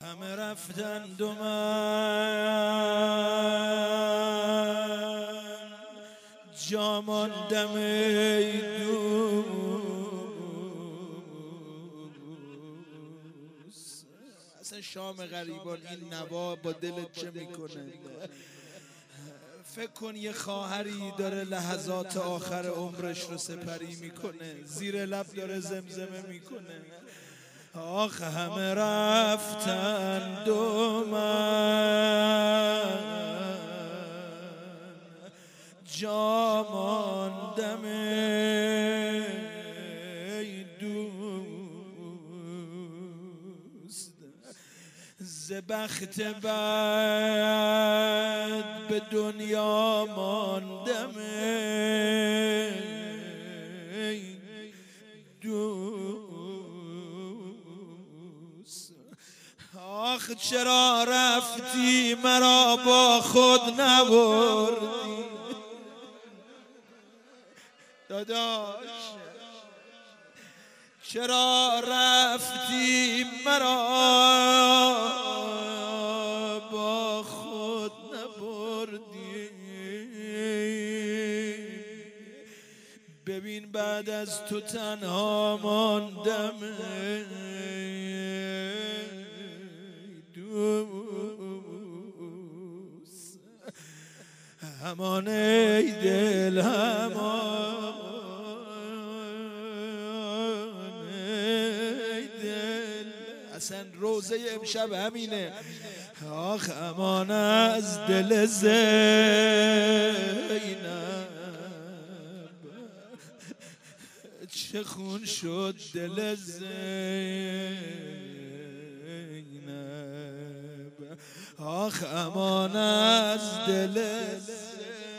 همه رفتند و من جا ماندم ای دوست. اصلا شام غریبان این نوا با دلت چه میکنه؟ فکر کن یه خواهری داره لحظات آخر عمرش رو سپری میکنه، زیر لب داره زمزمه میکنه آخ همه رفتند و من جا ماندم ای دوست. ز بخت بد به دنیا ماندم ای دوست. آخ چرا رفتی مرا با خود نبردی داداش، چرا رفتی مرا با خود نبردی؟ ببین بعد از تو تنها ماندم دوست. همان ای دل همان ای دل. اصلا روزه امشب همینه آخ امان از دل زینب چه خون شد دل زینب آخ امان از دل زینب.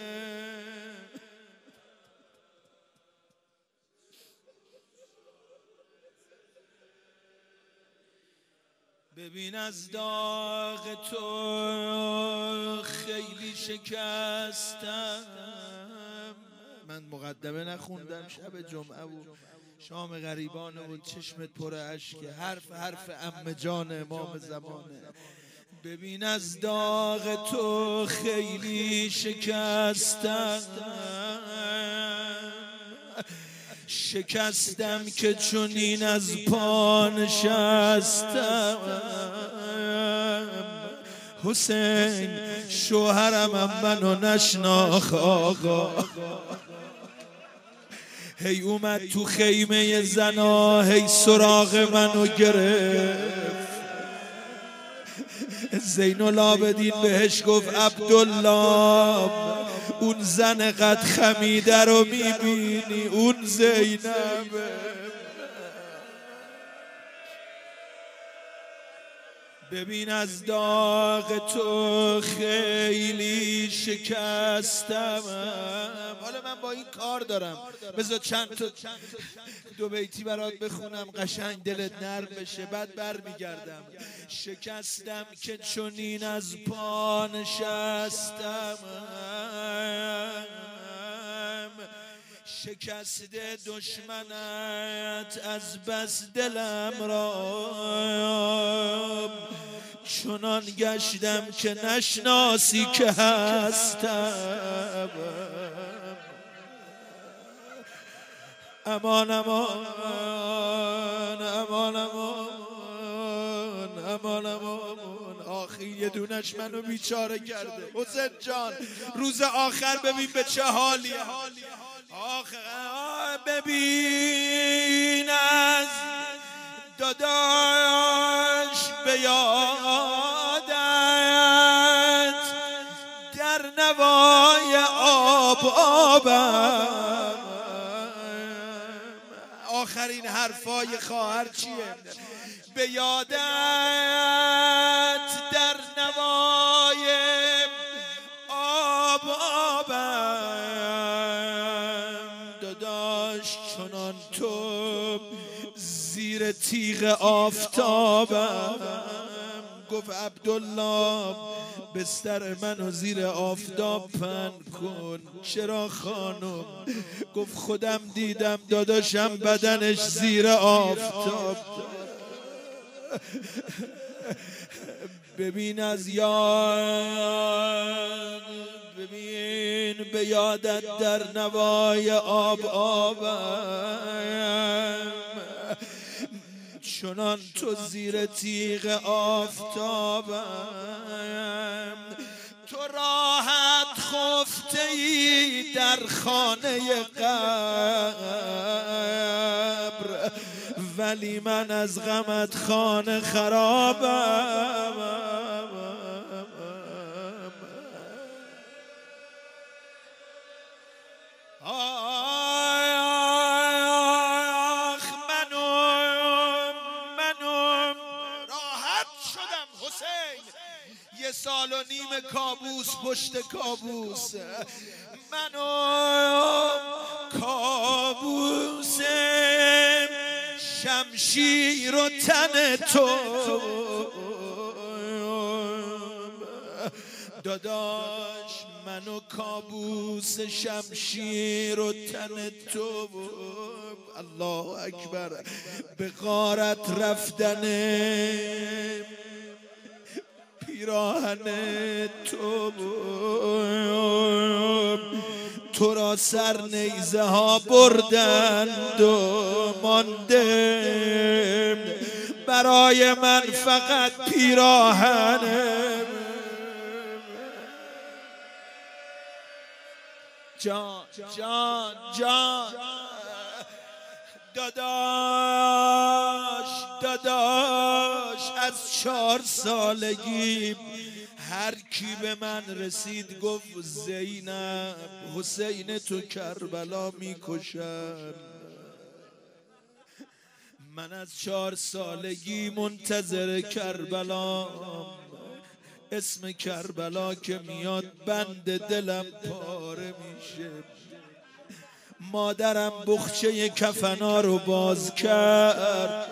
ببین از داغ تو خیلی شکستم. من مقدمه نخوندم، شب جمعه بود، شام غریبانه بود، چشمت پر اشک، حرف عمه جان امام زمانه. ببین از داغ تو خیلی شکستم، شکستم که چنین از پا نشستم. حسین شوهرم منو نشناخت آقا، هی اومد تو خیمه زنا، هی سراغ منو گرفت. زین العابدین بهش گفت عبدالله اون زن قد خمیده رو میبینی؟ اون زینبه. ببین از داغ تو خیلی شکستم. حالا من با این کار دارم، بذار چند تا دو بیتی برات بخونم قشنگ دلت نرم بشه، بعد برمیگردم. شکستم که چنین از پا نشستم، شکست دشمنت از بس دلم را چنان گشتم که نشناسی که هستم. امان امان امان امان امان امان. آخی یه دونش منو بیچاره کرده. حسین جان روز آخر ببین به چه حالیه. آخه ببین از داداش به یادت در نوای آبم. آخرین حرفای خواهر چیه؟ به یادت در نوای آبم. داداش چنان تو زیر تیغ آفتابم. گفت عبدالله بستر منو زیر آفتاب پهن کن. چرا خانم؟ گفت خودم دیدم داداشم بدنش زیر آفتاب. ببین از یاد، ببین به یادت در نوای آب آبم، چنان تو زیر تیغ آفتابم. تو راحت خفته ای در خانه قبر، ولی من از غمت خانه خرابم. یه سال و نیم کابوس پشت کابوس، منو کابوس شمشیر و تن تو. داداش منو کابوس شمشیر و تن تو. الله اکبر. به غارت رفتن پیراهن تو را سر نیزه ها بردند و مانده برای من فقط پیراهن. جان جان جان داداش از 4 سالگی هر کی به من رسید گفت زینب حسین تو کربلا میکشن. من از 4 سالگی منتظر کربلا، اسم کربلا که میاد بند دلم پاره میشه. مادرم بخچه کفنا رو باز کرد،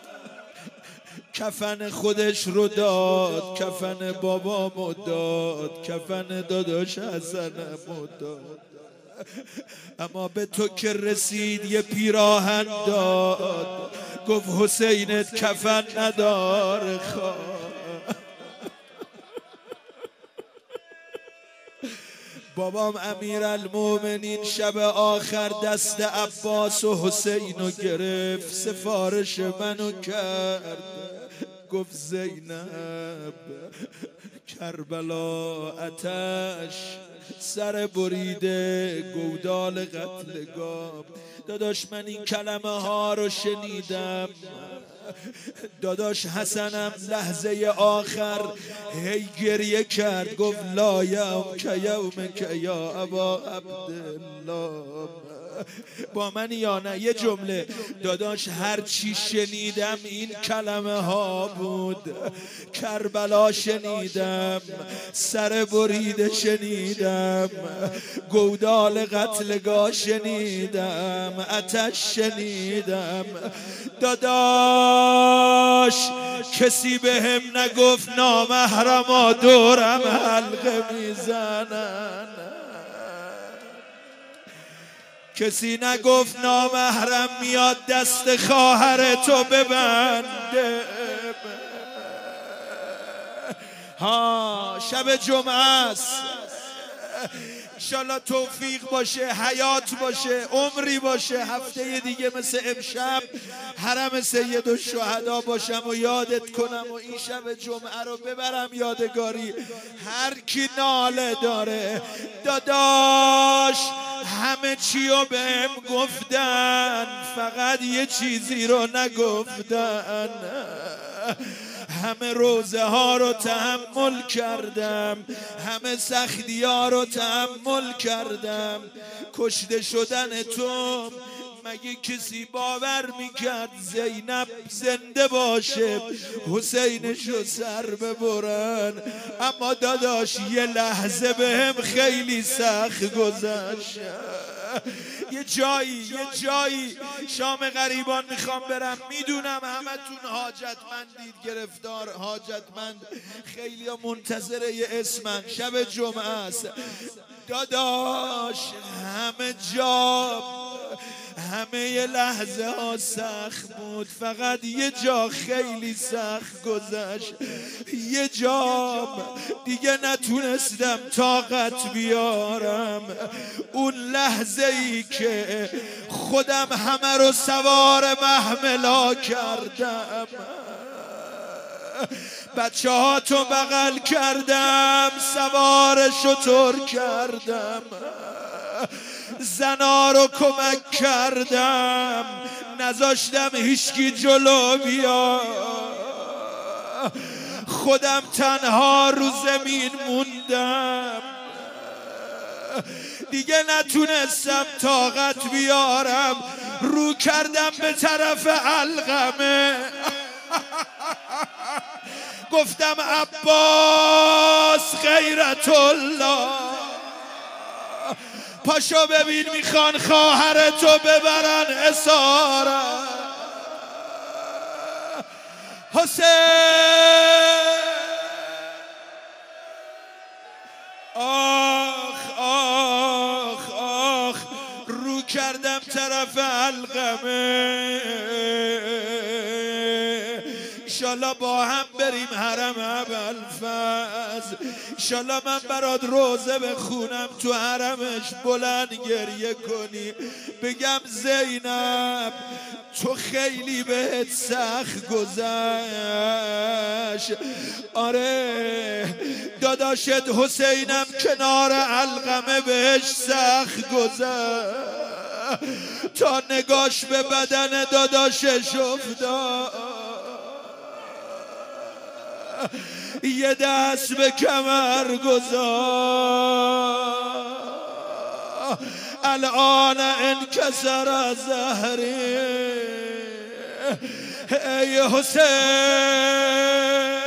کفن خودش رو داد، کفن بابامو داد، کفن داداش حسنمو داد، اما به تو که رسید یه پیراهن داد. گفت حسینت کفن نداره خواه. بابام امیرالمومنین شب آخر دست عباس و حسین رو گرفت، سفارش منو کرد. گفت زینب کربلا آتش سر بریده گودال قتلگاه. داداش من این کلمه ها رو شنیدم. داداش حسنم لحظه آخر هی گریه کرد، گفت لا یوم که یوم که یا ابا عبدالله. با من یا نه؟ یه جمله داداش هر چی شنیدم این کلمه ها بود. کربلا شنیدم، سر بریده شنیدم، گودال قتلگاه شنیدم، آتش شنیدم. داداش کسی به هم نگفت نامحرما دورم حلقه میزنن، کسی نگفت نامحرم میاد دست خواهر تو ببنده. ها شب جمعه است، انشالله توفیق باشه، حیات باشه، عمری باشه، هفته دیگه مثل امشب حرم سیدالشهدا باشم و یادت کنم و این شب جمعه رو ببرم یادگاری. هر کی ناله داره داداش همه چی رو بهم گفتن، فقط یه چیزی رو نگفتن. همه روزه ها رو تحمل کردم، همه سختی ها رو تحمل کردم. کشته شدن تو مگه کسی باور میکرد زینب زنده باشه حسینشو سر ببرن؟ اما داداش یه لحظه به هم خیلی سخت گذشت. یه جایی شام غریبان میخوام برم، میدونم همتون حاجتمندید، گرفتار حاجتمند، خیلی ها منتظر یه اسمن. شب جمعه است داداش، همه جا همه لحظه ها سخت بود، فقط یه جا خیلی سخت گذشت. یه جا دیگه نتونستم طاقت بیارم. اون لحظه ای که خودم همه رو سوار محملا کردم، بچه ها تو بغل کردم، سوار شتر کردم، زنا رو کمک کردم، نذاشتم هیچکی جلو بیا. خودم تنها رو زمین موندم، دیگه نتونستم طاقت بیارم. رو کردم به طرف علقمه، گفتم عباس غیرت الله، پاشو ببین میخوان خواهرتو ببرن اسارت. حسین آخ آخ آخ، رو کردم طرف علقمه. انشالله با هم بریم حرم ابوالفضل، انشالله من برات روزه بخونم تو حرمش، بلند گریه کنی، بگم زینب تو خیلی بهت سخت گذشت. آره داداشت حسینم کنار علقمه بهش سخت گذشت، تا نگاش به بدن داداشش افتاد، یه دست به کمر گذار، الان انکسر زهری. ای حسین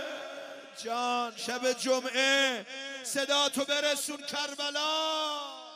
جان، شب جمعه صدا تو برسون کربلا.